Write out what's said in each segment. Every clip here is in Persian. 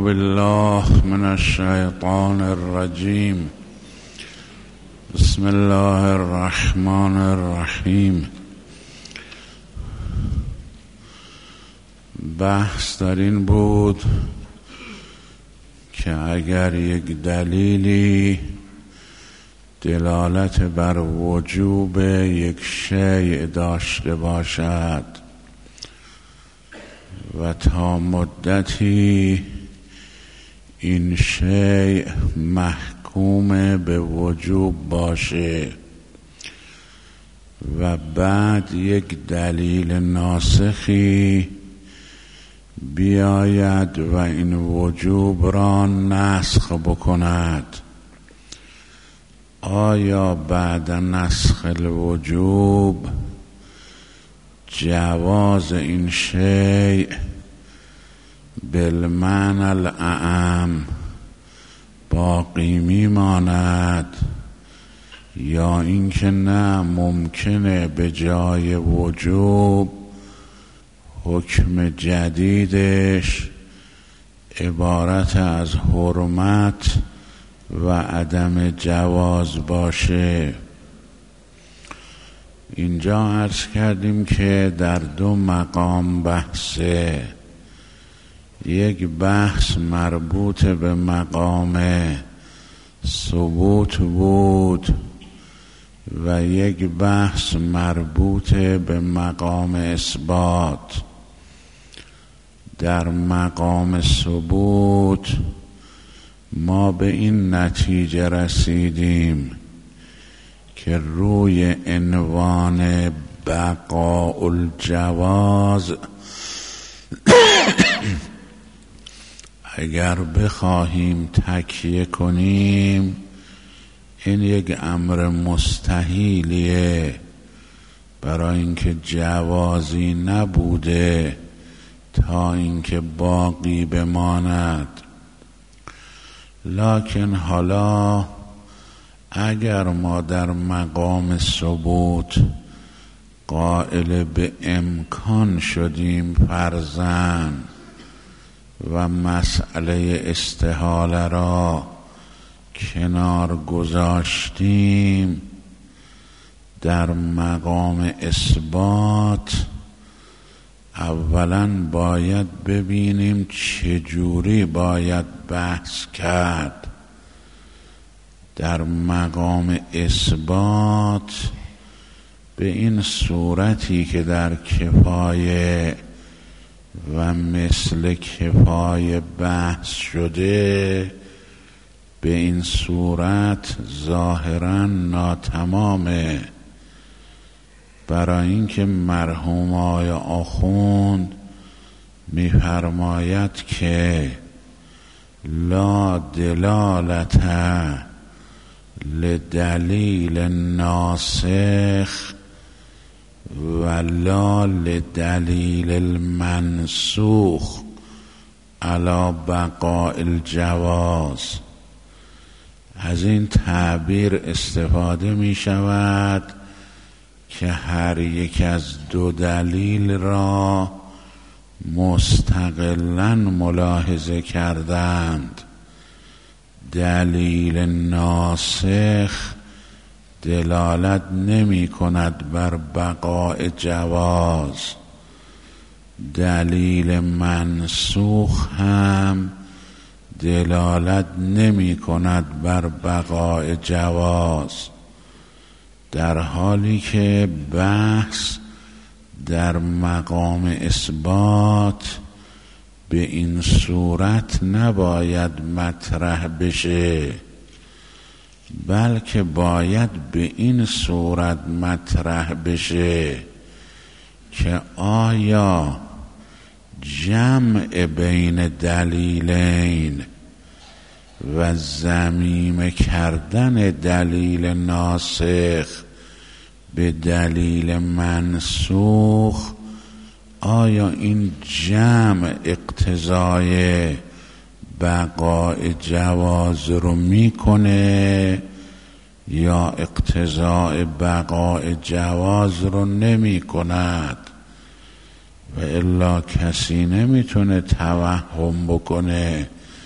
بالله من الشیطان الرجیم. بسم الله الرحمن الرحیم. بحث در این بود که اگر یک دلیلی دلالت بر وجوب یک شیء داشته باشد و تا مدتی این شیء محکوم به وجوب باشه و بعد یک دلیل ناسخی بیاید و این وجوب را نسخ بکند، آیا بعد نسخ الوجوب جواز این شیء بالمعنی الاعم باقی میماند یا اینکه نه ممکنه به جای وجوب حکم جدیدش عبارت از حرمت و عدم جواز باشه؟ اینجا عرض کردیم که در دو مقام بحثه. یک بحث مربوط به مقام ثبوت بود و یک بحث مربوط به مقام اثبات. در مقام ثبوت ما به این نتیجه رسیدیم که روی عنوان بقاء الجواز اگر بخواهیم تکیه کنیم این یک امر مستحیلیه، برای اینکه جوازی نبوده تا اینکه باقی بماند. لکن حالا اگر ما در مقام ثبوت قائل به امکان شدیم فرضاً و مسئله استحاله را کنار گذاشتیم، در مقام اثبات اولاً باید ببینیم چجوری باید بحث کرد. در مقام اثبات به این صورتی که در کفایه و مثل کفایه بحث شده، به این صورت ظاهراً ناتمامه، برای اینکه مرحوم آقای آخوند می‌فرماید که لا دلالت لدلیل ناسخ ولا لدلیل المنسوخ علی بقاء الجواز. از این تعبیر استفاده می شود که هر یک از دو دلیل را مستقلاً ملاحظه کردند. دلیل ناسخ دلالت نمی کند بر بقاء جواز، دلیل منسوخ هم دلالت نمی کند بر بقاء جواز، در حالی که بحث در مقام اثبات به این صورت نباید مطرح بشه، بلکه باید به این صورت مطرح بشه که آیا جمع بین دلیلین و ضمیم کردن دلیل ناسخ به دلیل منسوخ، آیا این جمع اقتضای بقاء جواز رو میکنه یا اقتضای بقاء جواز رو نمی کند؟ و الا کسی نمیتونه توهم بکنه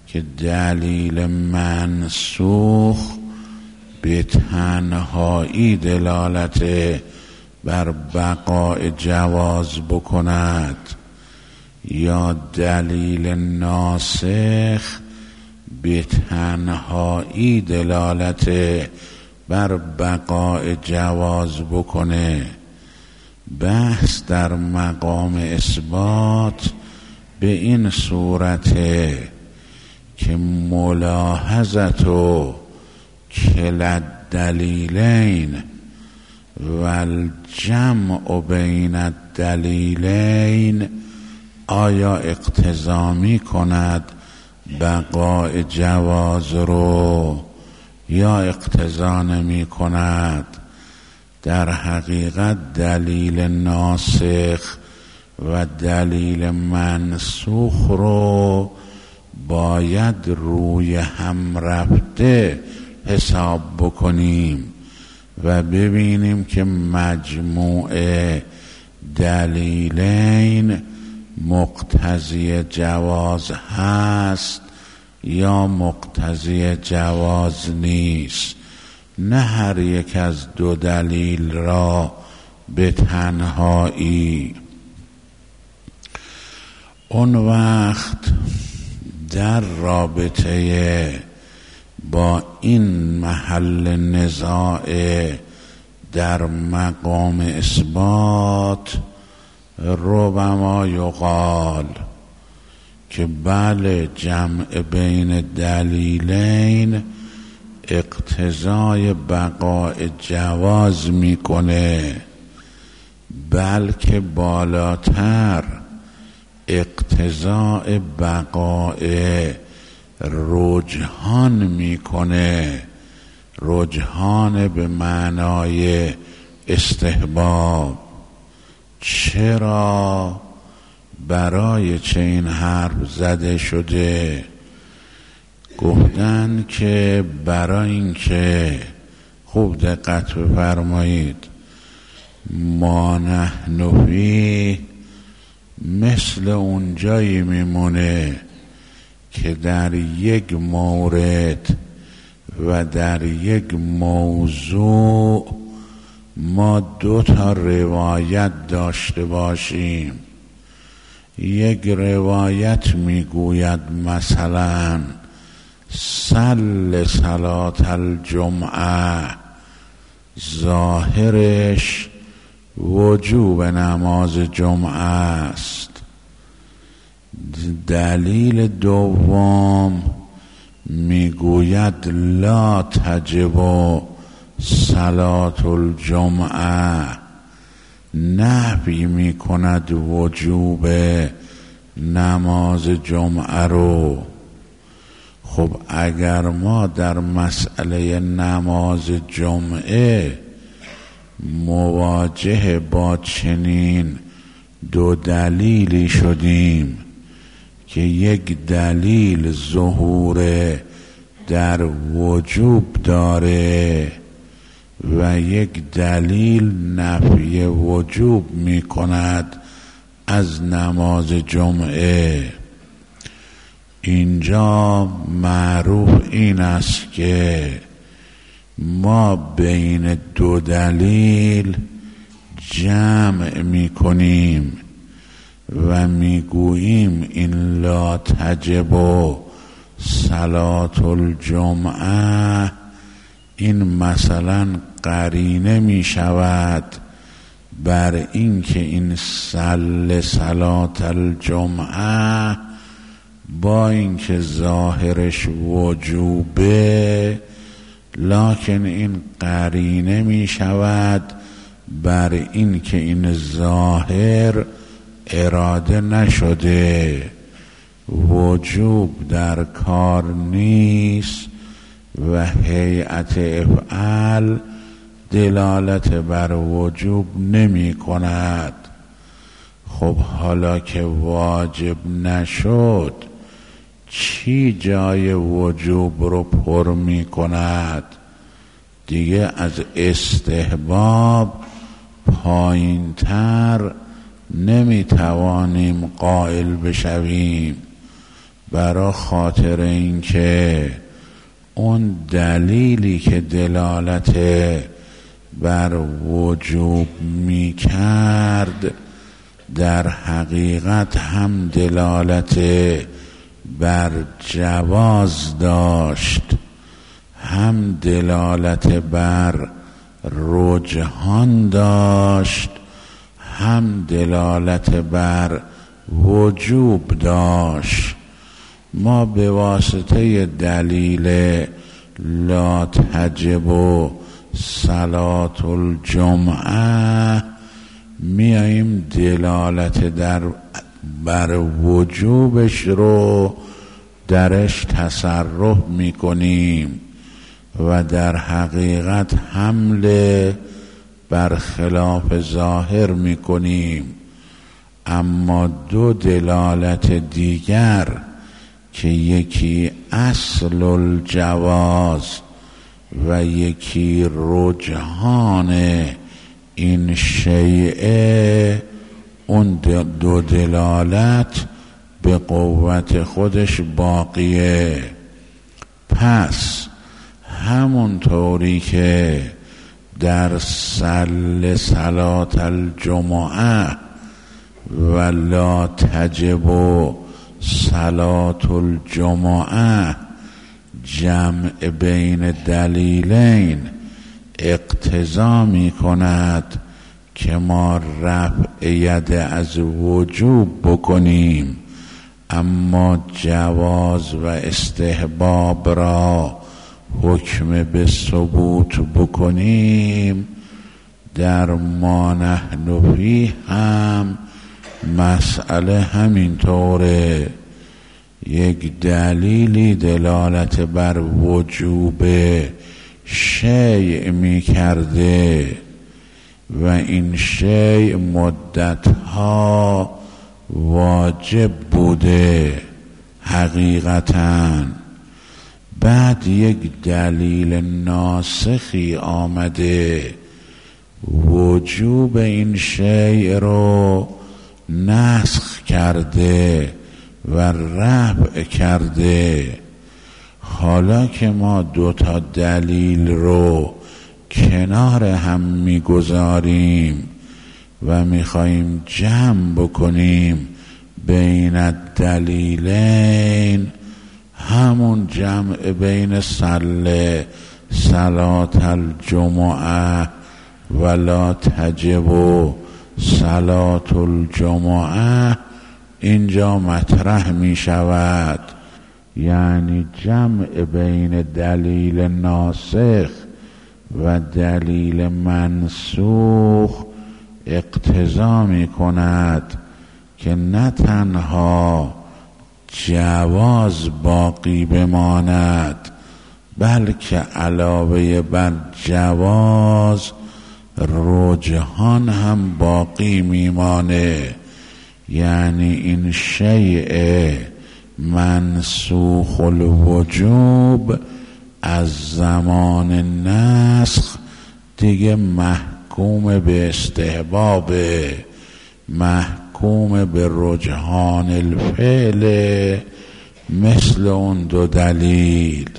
که دلیل منسوخ به تنهایی دلالت بر بقای جواز بکند یا دلیل ناسخ به تنهایی دلالت بر بقای جواز بکنه. بحث در مقام اثبات به این صورته که ملاحظت و کلا الدلیلین و الجمع بین الدلیلین آیا اقتضا می کند بقای جواز رو یا اقتضا نمی کند؟ در حقیقت دلیل ناسخ و دلیل منسوخ رو باید روی هم رفته حساب بکنیم و ببینیم که مجموع دلیلین مقتضی جواز هست یا مقتضی جواز نیست. نه هر یک از دو دلیل را به تنهایی. اون وقت در رابطه با این محل نزاع در مقام اثبات ربما یقال که بله جمع بین دلیلین اقتضای بقای جواز میکنه، بلکه بالاتر اقتضای بقای رجحان میکنه. رجحان به معنای استحباب. چرا؟ برای چه این حرف زده شده؟ گفتن که برای اینکه، خوب دقت بفرمایید، ما نحن فیه مثل اونجایی میمونه که در یک مورد و در یک موضوع ما دو تا روایت داشته باشیم. یک روایت میگوید مثلا صل صلاة الجمعه، ظاهرش وجوب نماز جمعه است. دلیل دوم میگوید لا تجب صلاة الجمعه، نفی میکند وجوب نماز جمعه رو. خب اگر ما در مسئله نماز جمعه مواجه با چنین دو دلیلی شدیم که یک دلیل ظهور در وجوب داره و یک دلیل نفی وجوب می کند از نماز جمعه، اینجا معروف این است که ما بین دو دلیل جمع می کنیم و می گوییم این لا تجب صلاة الجمعه، این مثلا قرینه می شود بر این که این صل صلاة الجمعه با اینکه ظاهرش وجوبه، لکن این قرینه می شود بر این که این ظاهر اراده نشده، وجوب در کار نیست و هیئت افعال دلالت بر وجوب نمی کند. خب حالا که واجب نشد چی جای وجوب رو پر می کند؟ دیگه از استحباب پایین تر نمی توانیم قائل بشویم. برا خاطر این که اون دلیلی که دلالت بر وجوب می کرد در حقیقت هم دلالت بر جواز داشت، هم دلالت بر رجحان داشت، هم دلالت بر وجوب داشت. ما به واسطه دلیل لا تجب صلاة الجمعه میاییم دلالت بر وجوبش رو درش تصرف میکنیم و در حقیقت حمله بر خلاف ظاهر میکنیم. اما دو دلالت دیگر که یکی اصل الجواز و یکی رجحان این شیعه، اون دو دلالت به قوت خودش باقیه. پس همون طوری که در صلاة الجمعه و لا تجب صلاة الجمعه جمع بین دلیلین اقتضا می کند که ما رفع ید از وجوب بکنیم، اما جواز و استحباب را حکم به ثبوت بکنیم، در ما نحن فیه هم مسئله همین طوره. یک دلیلی دلالت بر وجوب شیء می کرده و این شیء مدتها واجب بوده حقیقتاً، بعد یک دلیل ناسخی آمده وجوب این شیء رو نسخ کرده و رفع کرده. حالا که ما دوتا دلیل رو کنار هم میگذاریم و میخواییم جمع بکنیم بین الدلیلین، همون جمع بین صلاة الجمعه و لا تجب صلاة الجمعه اینجا مطرح می شود. یعنی جمع بین دلیل ناسخ و دلیل منسوخ اقتضا می کند که نه تنها جواز باقی بماند، بلکه علاوه بر جواز رجحان هم باقی میمانه. یعنی این شیء منسوخ الوجوب از زمان نسخ دیگه محکوم به استحباب، محکوم به رجحان الفعل، مثل اون دو دلیل.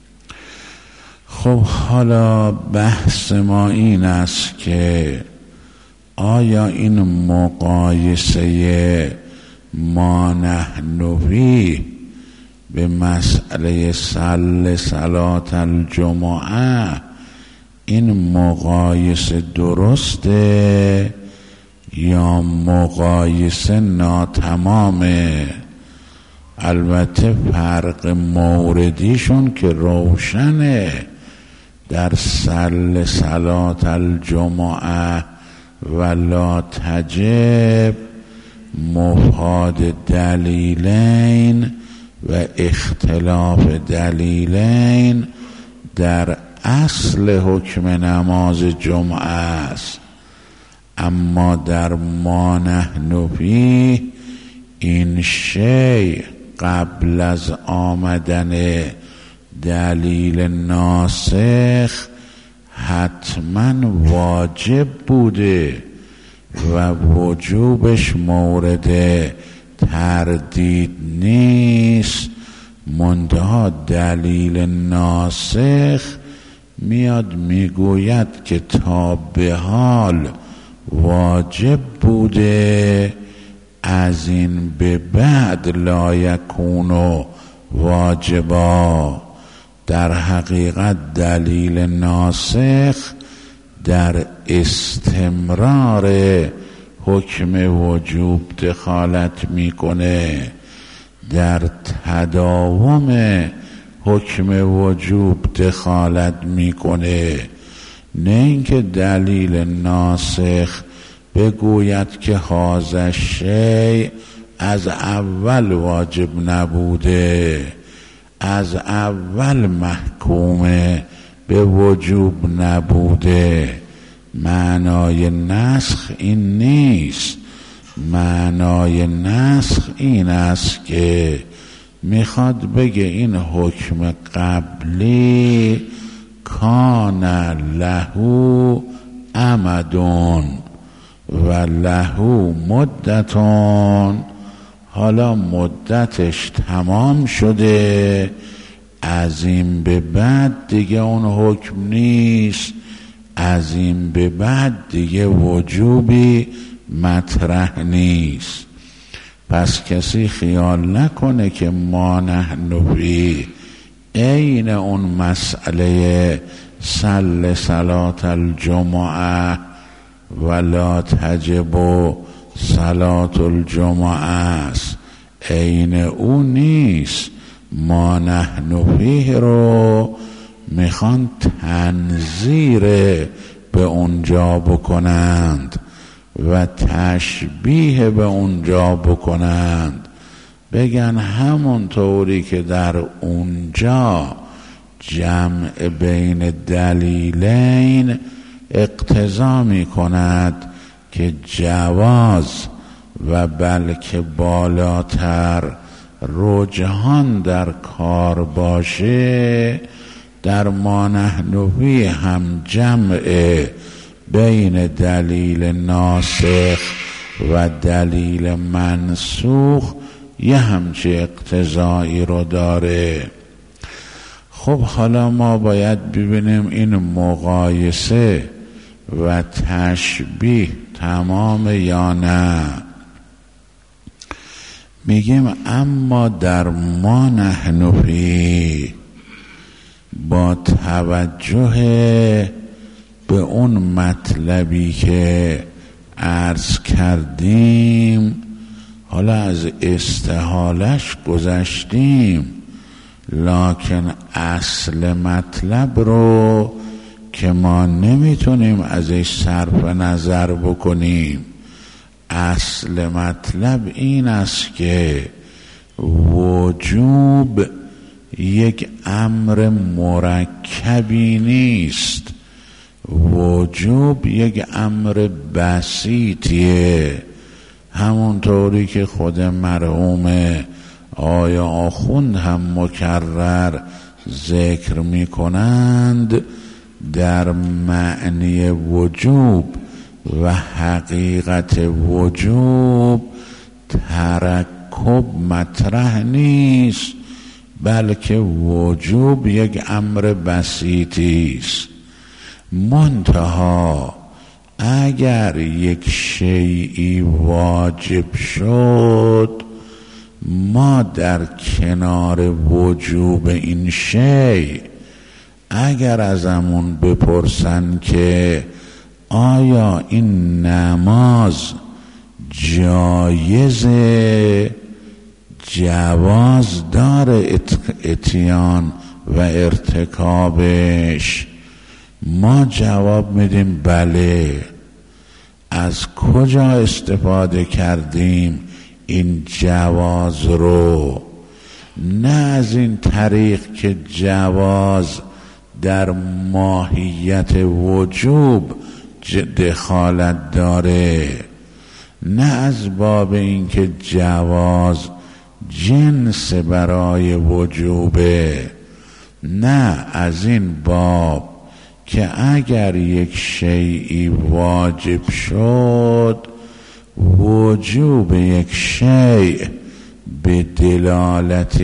خب حالا بحث ما این است که آیا این مقایسه ما نحن فیه به مسئله صلاة الجمعه این مقایسه درسته یا مقایسه ناتمامه؟ البته فرق موردیشون که روشنه، در صلاة الجمعه و لا تجب مفاد دلیلین و اختلاف دلیلین در اصل حکم نماز جمعه است. اما در ما نحن فیه این شیء قبل از آمدن دلیل ناسخ حتما واجب بوده و وجوبش مورد تردید نیست، منتها دلیل ناسخ میاد میگوید که تا به حال واجب بوده، از این به بعد لا یکون واجبا. در حقیقت دلیل ناسخ در استمرار حکم وجوب دخالت میکنه، در تداوم حکم وجوب دخالت میکنه، نه اینکه دلیل ناسخ بگوید که هذا شیء از اول واجب نبوده، از اول محکوم به وجوب نبوده. معنای نسخ این نیست. معنای نسخ این است که میخواد بگه این حکم قبلی کان له امدون و له مدتون، حالا مدتش تمام شده، از این به بعد دیگه اون حکم نیست، از این به بعد دیگه وجوبی مطرح نیست. پس کسی خیال نکنه که ما نحن فی عین اون مسئله صل صلاة الجمعه ولا تجب صلاة الجمعه است، عین اون نیست. ما نحن فیه رو میخوان تنظیر به اونجا بکنند و تشبیه به اونجا بکنند، بگن همونطوری که در اونجا جمع بین دلیلین اقتضا می کند که جواز و بلکه بالاتر رجحان در کار باشه، در ما نحن فیه هم جمع بین دلیل ناسخ و دلیل منسوخ یه همچه اقتضایی رو داره. خب حالا ما باید ببینیم این مقایسه و تشبیه تمام یا نه. میگیم اما در ما نحن فیه با توجه به اون مطلبی که عرض کردیم، حالا از استحالش گذشتیم، لکن اصل مطلب رو که ما نمیتونیم ازش صرف نظر بکنیم. اصل مطلب این است که وجوب یک امر مرکبی نیست، وجوب یک امر بسیطیه. همونطوری که خود مرحوم آیا آخوند هم مکرر ذکر می کنند، در معنی وجوب و حقیقت وجوب ترکب مطرح نیست، بلکه وجوب یک امر بسیطی است. منتها اگر یک شیئی واجب شد، ما در کنار وجوب این شیء اگر ازمون بپرسن که آیا این نماز جایزه، جواز داره اتیان و ارتکابش، ما جواب میدیم بله. از کجا استفاده کردیم این جواز رو؟ نه از این طریق که جواز در ماهیت وجوب دخالت داره، نه از باب اینکه جواز جنس برای وجوبه، نه از این باب که اگر یک شیئی واجب شد، وجوب یک شیء به دلالت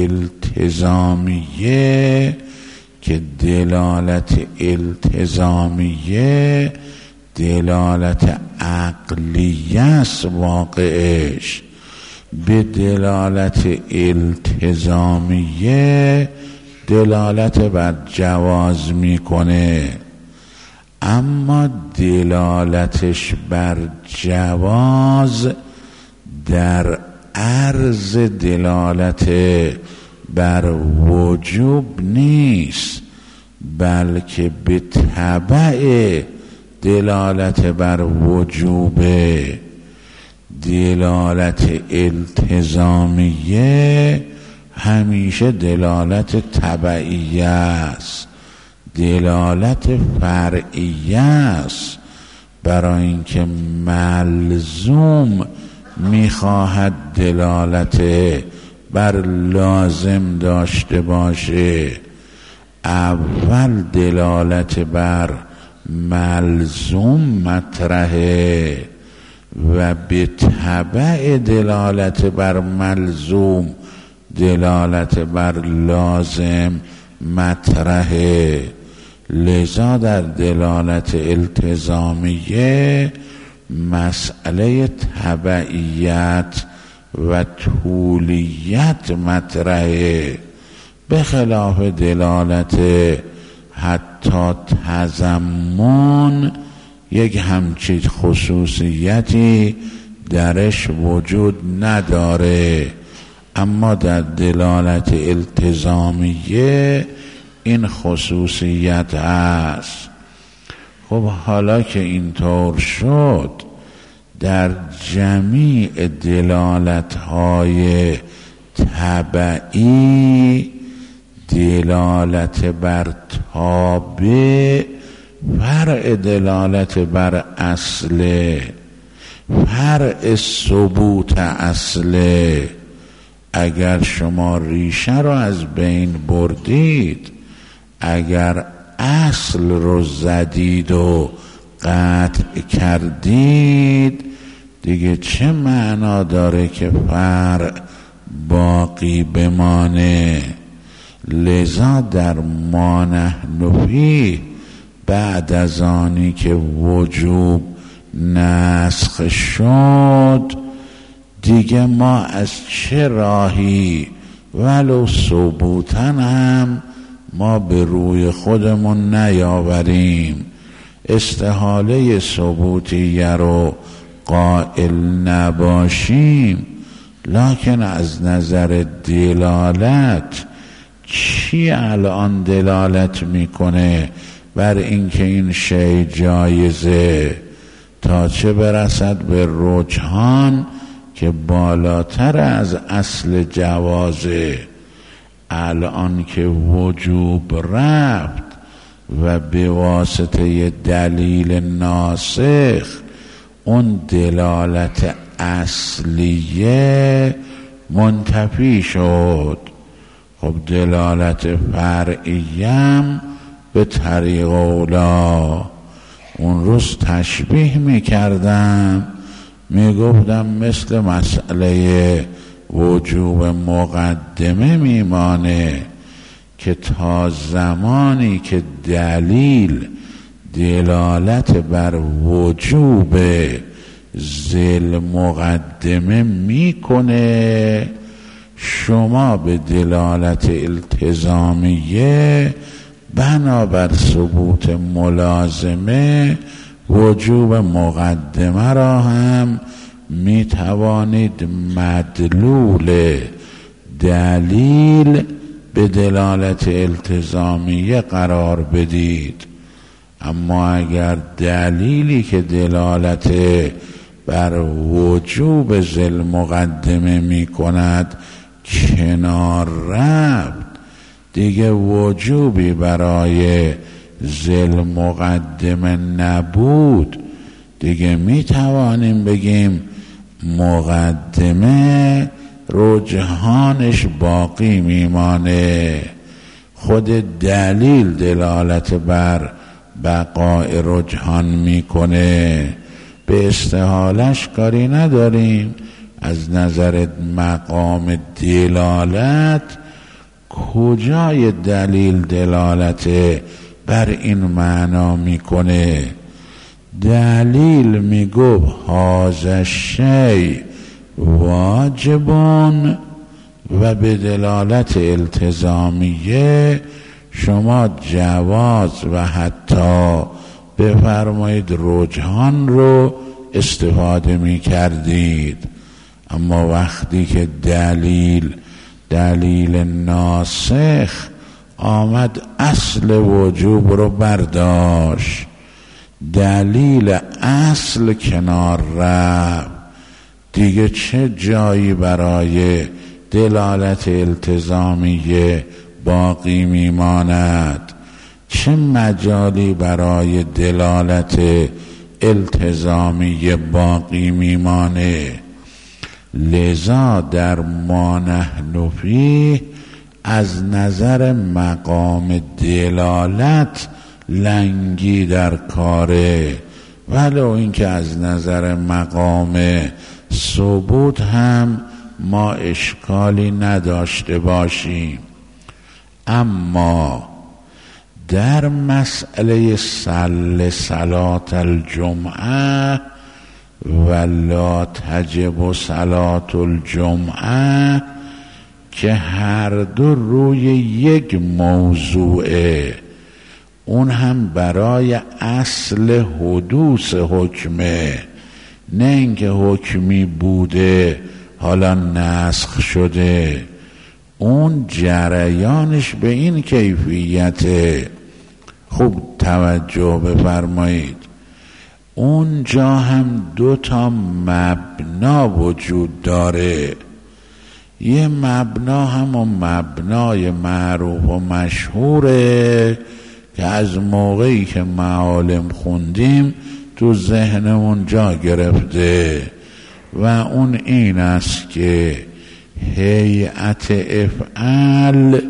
التزامیه که دلالت التزامیه دلالت عقلیه است واقعش، به دلالت التزامیه دلالت بر جواز میکنه، اما دلالتش بر جواز در عرض دلالت بر وجوب نیست، بلکه به تبع دلالت بر وجوبه. دلالت التزامیه همیشه دلالت تبعیه است، دلالت فرعیه است، برای اینکه ملزوم میخواهد دلالت بر لازم داشته باشه. اول دلالت بر ملزوم مطرحه و به تبع دلالت بر ملزوم دلالت بر لازم مطرحه. لذا در دلالت التزامیه مسئله تبعیت و طولیت مطرحه، به خلاف دلالت حتی تضمن یک همچین خصوصیتی درش وجود نداره، اما در دلالت التزامیه این خصوصیت هست. خب حالا که اینطور شد، در جمیع دلالت‌های تبعی دلالت بر تابع فرع دلالت بر اصله، فرع ثبوت اصله. اگر شما ریشه رو از بین بردید، اگر اصل رو زدید و قطع کردید، دیگه چه معنا داره که فرع باقی بمانه؟ لذا در ما نحن فیه بعد از آنی که وجوب نسخ شد، دیگه ما از چه راهی ولو ثبوتاً هم ما به روی خودمون نیاوریم، استحاله ثبوتیه رو قائل نباشیم، لکن از نظر دلالت چی الان دلالت میکنه بر اینکه این شی جایزه، تا چه برسد به رجحان که بالاتر از اصل جوازه. الان که وجوب رفت و به واسطه دلیل ناسخ اون دلالت اصلیه منتفی شد، خب دلالت فرعیم به طریق اولا. اون روز تشبیه میکردم، میگفتم مثل مسئله وجوب مقدمه میمانه که تا زمانی که دلیل دلالت بر وجوب ذیل مقدمه میکنه، شما به دلالت التزامیه بنابر ثبوت ملازمه وجوب مقدمه را هم می توانید مدلول دلیل به دلالت التزامیه قرار بدید. اما اگر دلیلی که دلالت بر وجوب ذیل مقدمه می کند کنار رفت، دیگه وجوبی برای ذیل مقدمه نبود، دیگه می توانیم بگیم مقدمه رجحانش باقی میمانه. خود دلیل دلالت بر بقای رجحان میکنه، به استحالش کاری نداریم. از نظر مقام دلالت کجای دلیل دلالت بر این معنا میکنه؟ دلیل میگو هذا الشیء واجبون و به دلالت التزامیه شما جواز و حتی بفرمایید رجحان رو استفاده می کردید. اما وقتی که دلیل ناسخ آمد اصل وجوب رو برداشت، دلیل اصل کنار رفت، دیگه چه جایی برای دلالت التزامیه باقی میماند؟ چه مجالی برای دلالت التزامیه باقی میمانه؟ لذا در ما نحن فیه از نظر مقام دلالت لنگی در کاره، ولو اینکه از نظر مقام ثبوت هم ما اشکالی نداشته باشیم. اما در مسئله صلات الجمعه و لا تجب صلات الجمعه که هر دو روی یک موضوعه، اون هم برای اصل حدوث حکمه، نه اینکه حکمی بوده حالا نسخ شده. اون جریانش به این کیفیته. خوب توجه بفرمایید، اونجا هم دو تا مبنا وجود داره. یه مبنا همون مبنای معروف و مشهوره که از موقعی که معالم خوندیم تو ذهنمون جا گرفته و اون این است که هیئت افعال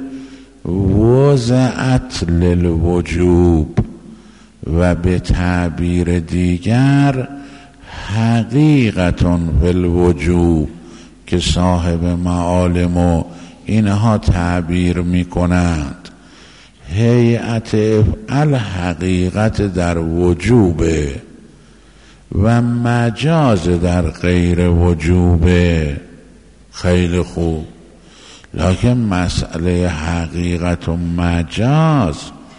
وضعت للوجوب و به تعبیر دیگر حقیقتون فی الوجوب که صاحب معالم و اینها تعبیر می کنند. هیئت افعال حقیقت در وجوبه و مجاز در غیر وجوبه. خیلی خوب، لکن مسئله حقیقت و مجاز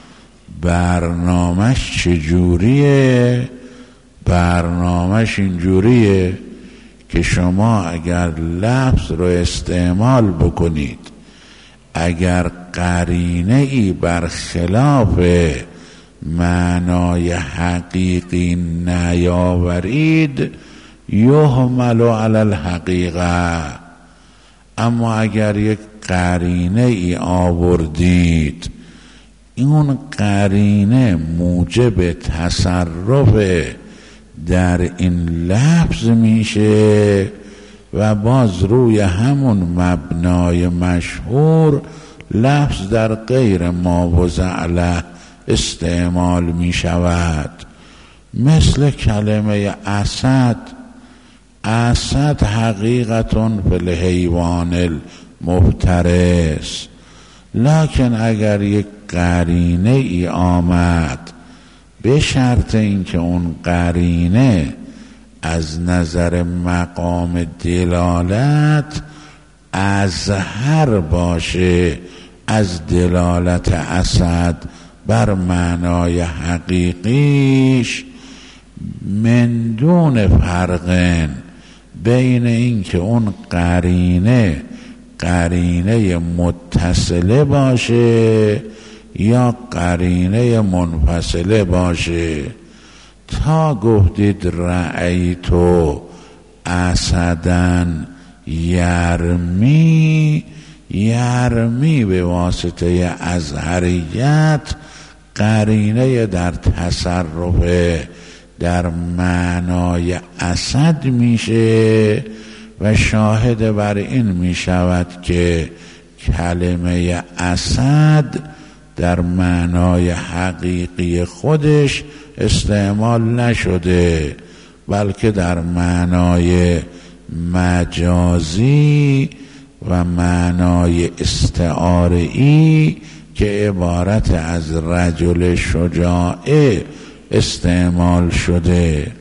برنامهش چجوریه؟ برنامهش اینجوریه که شما اگر لفظ رو استعمال بکنید، اگر قرینه ای برخلاف معنای حقیقی نیاورید یحمل علی الحقیقه. اما اگر یک قرینه ای آوردید، این قرینه موجب تصرف در این لفظ میشه و باز روی همون مبنای مشهور لفظ در غیر ما وضع له استعمال می شود. مثل کلمه اسد. اسد حقیقتون فی الحیوان المفترس، لکن اگر یک قرینه ای آمد به شرط اینکه اون قرینه از نظر مقام دلالت اظهر باشه از دلالت اسد بر معنای حقیقیش، من دون فرق بین اینکه اون قرینه متصله باشه یا قرینه منفصله باشه. تا گفتید رأیتو اسدن یرمی به واسطه ازهریت قرینه در تصرف در معنای اسد میشه و شاهد بر این میشود که کلمه اسد در معنای حقیقی خودش استعمال نشده، بلکه در معنای مجازی و معنای استعاره‌ای که عبارت از رجل شجاعه استعمال شده.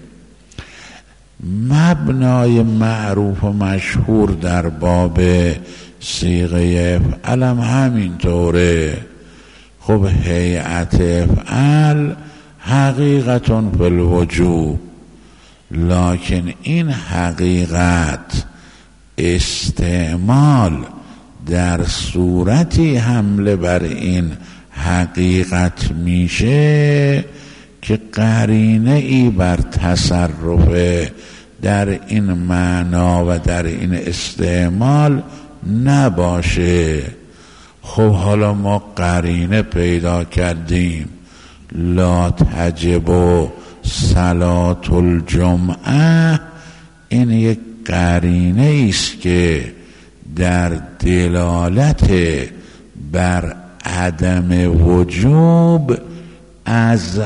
مبنای معروف و مشهور در باب صیغه افعل هم همینطوره. خب هیئت افعل حقیقتون فی الوجوب، لکن این حقیقت استعمال در صورتی حمله بر این حقیقت میشه که قرینه ای بر تصرف در این معنا و در این استعمال نباشه. خب حالا ما قرینه پیدا کردیم، لا تجب صلاة الجمعه، این یک قرینه است که در دلالت بر عدم وجوب از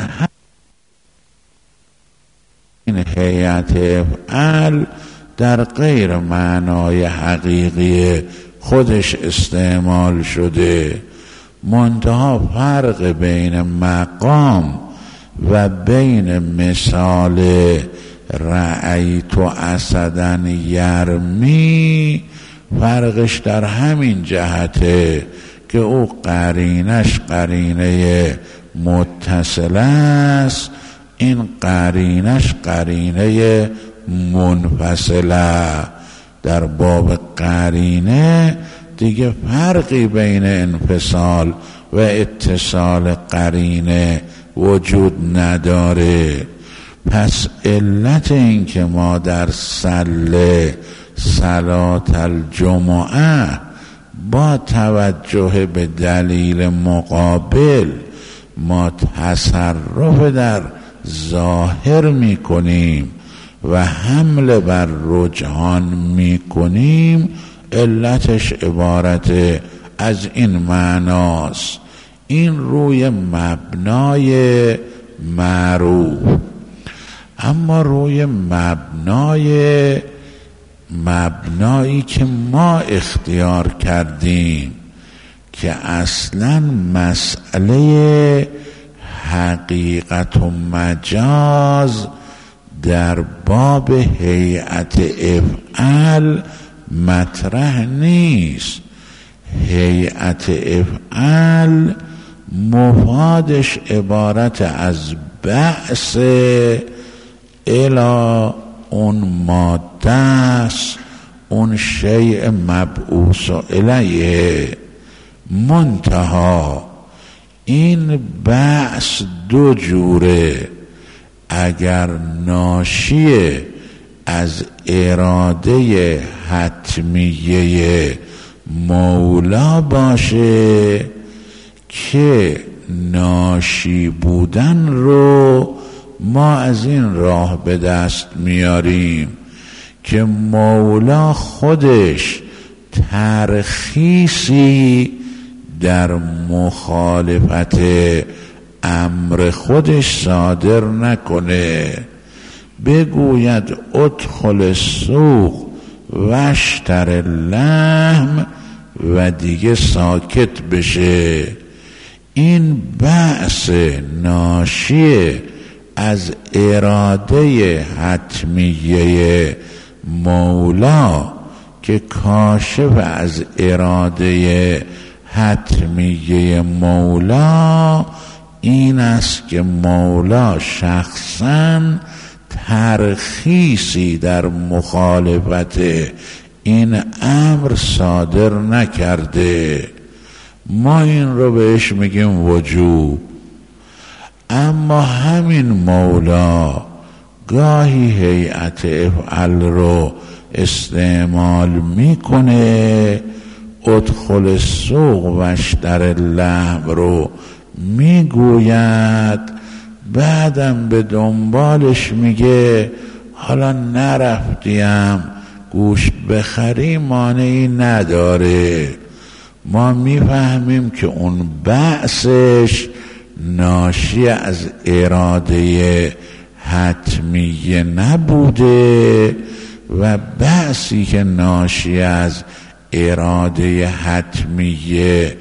این هیئت افعل در غیر معنای حقیقی خودش استعمال شده. منتها فرق بین مقام و بین مثال رأیت اسدا یرمی فرقش در همین جهته که او قرینش قرینه متصل است، این قرینش قرینه منفصله. در باب قرینه دیگه فرقی بین انفصال و اتصال قرینه وجود نداره. پس علت این که ما در صلاة الجمعه با توجه به دلیل مقابل ما تصرف در ظاهر می کنیم و حمله بر رجحان می کنیم، علتش عبارت از این معناست. این روی مبنای معروف. اما روی مبنایی که ما اختیار کردیم که اصلا مسئله حقیقت و مجاز در باب هیئت افعل مطرح نیست. هیئت افعل مفادش عبارت از بعث الی اون ماده است، اون شیء مبعوث الیه. منتها این بعث دو جوره، اگر ناشی از اراده حتمیه مولا باشه که ناشی بودن رو ما از این راه به دست میاریم که مولا خودش ترخیصی در مخالفت امر خودش صادر نکنه، بگوید ادخل السوق واشتر اللحم و دیگه ساکت بشه. این بعث ناشی از اراده حتمیه مولا که کاشف از اراده حتمیه مولا این است که مولا شخصاً ترخیصی در مخالفت این امر صادر نکرده. ما این رو بهش میگیم وجوب. اما همین مولا گاهی هیئت افعل رو استعمال میکنه، ادخل السوق واشتر اللحم رو میگوید، بعدم به دنبالش میگه حالا نرفتیم گوشت بخری مانعی نداره. ما میفهمیم که اون بعثش ناشی از اراده حتمیه نبوده و بحثی که ناشی از اراده حتمیه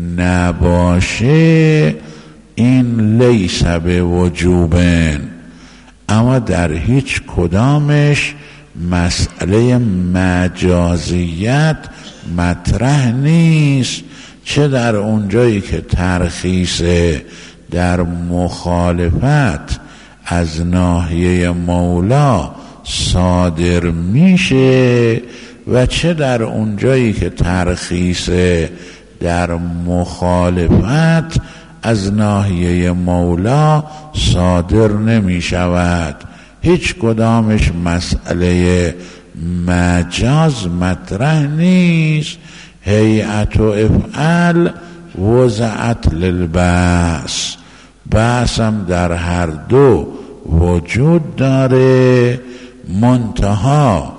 نباشه این لیس به وجوبن، اما در هیچ کدامش مسئله مجازیت مطرح نیست، چه در اونجایی که ترخیص در مخالفت از ناحیه مولا صادر میشه و چه در اونجایی که ترخیص در مخالفت از ناحیه مولا صادر نمی شود. هیچ کدامش مسئله مجاز مطرح نیست. هیئت و افعل وضعت للبعث، بحث هم در هر دو وجود داره، منتها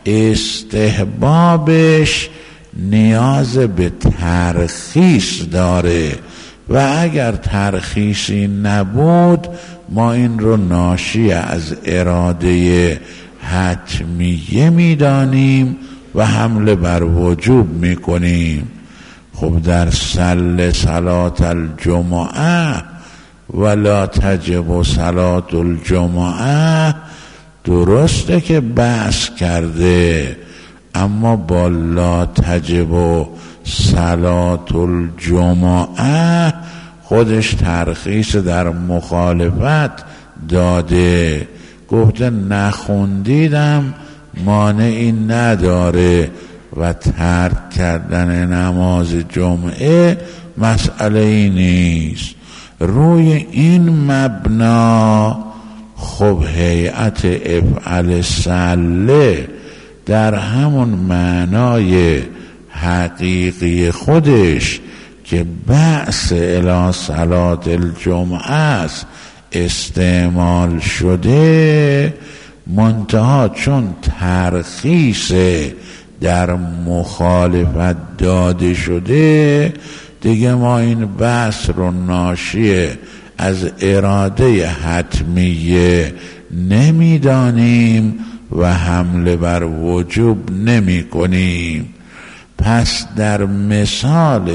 استحبابش نیاز به ترخیص داره و اگر ترخیصی نبود ما این رو ناشی از اراده حتمیه میدانیم و حمله بر وجوب میکنیم. خب در صلات الجمعه ولا تجب صلات الجمعه درسته که بحث کرده، اما با لا تجب صلات الجمعه خودش ترخیص در مخالفت داده، گفته نخوندیدم مانعی نداره و ترک کردن نماز جمعه مسئله ای نیست. روی این مبنا خب هیئت افعل سله در همون معنای حقیقی خودش که بعث الی صلات الجمعه است استعمال شده، منتها چون ترخیص در مخالفت داده شده دیگه ما این بحث رو ناشی از اراده حتمیه نمیدانیم و حمله بر وجوب نمی کنیم. پس در مثال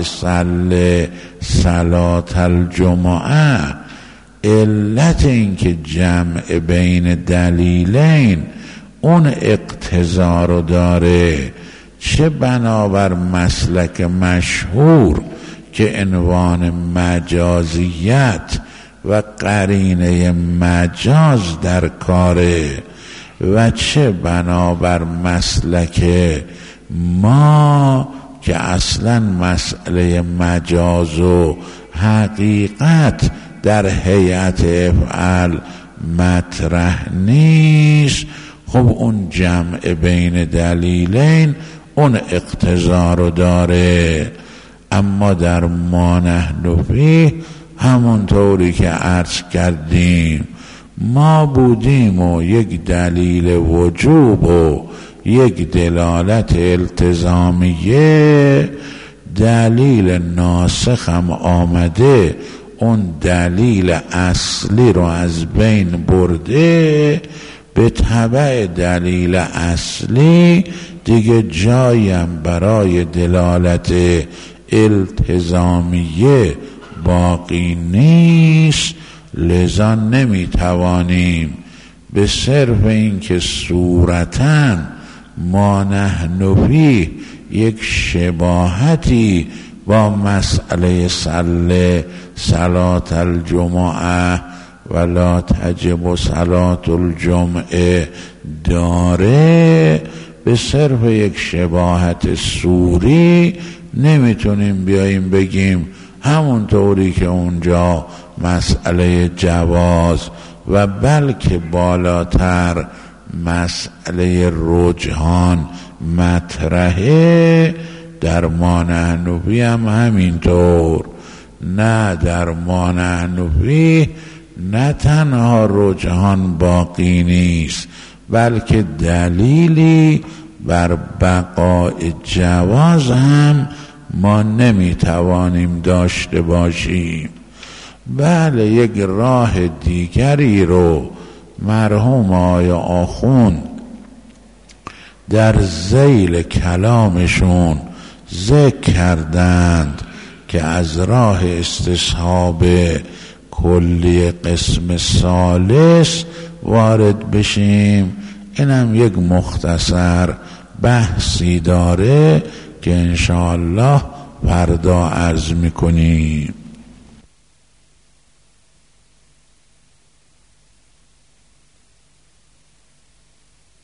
صلات الجمعه علت این که جمع بین دلیلین اون اقتضا رو داره، چه بنابر مسلک مشهور که عنوان مجازیت و قرینه مجاز در کاره و چه بنابر مسلک ما که اصلا مسئله مجاز و حقیقت در هیئت افعال مطرح نیست. خب اون جمع بین دلیلین اون اقتضا رو داره. اما در ما نحن فیه همونطوری که عرض کردیم ما بودیم و یک دلیل وجوب و یک دلالت التزامیه، دلیل ناسخ هم آمده اون دلیل اصلی رو از بین برده، به تبع دلیل اصلی دیگه جایم برای دلالت التزامیه باقی نیست. لذا نمیتوانیم به صرف این که صورتاً ما نحن فیه یک شباهتی با مسئله صلات الجمعه ولا تجب صلات الجمعه داره، به صرف یک شباهت صوری نمیتونیم بیاییم بگیم همونطوری که اونجا مسئله جواز و بلکه بالاتر مسئله رجحان مطرحه، در ما نحن فیه هم همینطور. نه در ما نحن فیه نه تنها رجحان باقی نیست بلکه دلیلی بر بقای جواز هم ما نمیتوانیم داشته باشیم. بله یک راه دیگری رو مرحوم آقای آخوند در ذیل کلامشون ذکر کردند که از راه استصحاب کلی قسم ثالث وارد بشیم. اینم یک مختصر بحثی داره که انشاءالله فردا عرض میکنیم.